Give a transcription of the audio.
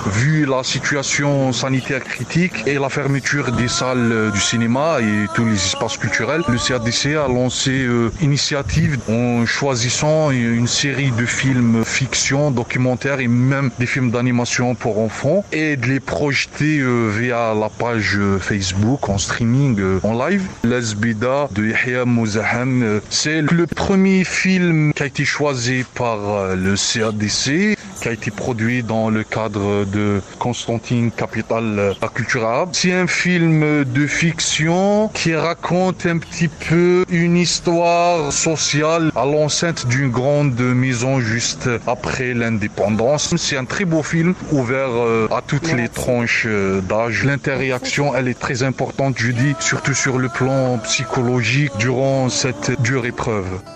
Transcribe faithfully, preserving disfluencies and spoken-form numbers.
vu la situation sanitaire critique et la fermeture des salles du cinéma et tous les espaces culturels, le C A D C a lancé euh, initiative en choisissant une série de films fiction, documentaires et même des films d'animation pour enfants et de les projeter euh, via la page euh, Facebook en streaming, euh, en live. L'Azbida de Yahya Mouzahan, euh, c'est le premier film qui a été choisi par euh, le C A D C, qui a été produit dans le cadre de Constantine, capitale de la culture arabe. C'est un film de fiction qui raconte un petit peu une histoire sociale à l'enceinte d'une grande maison juste après l'indépendance. C'est un très beau film ouvert à toutes les tranches d'âge. L'interaction, elle est très importante, je dis, surtout sur le plan psychologique durant cette dure épreuve.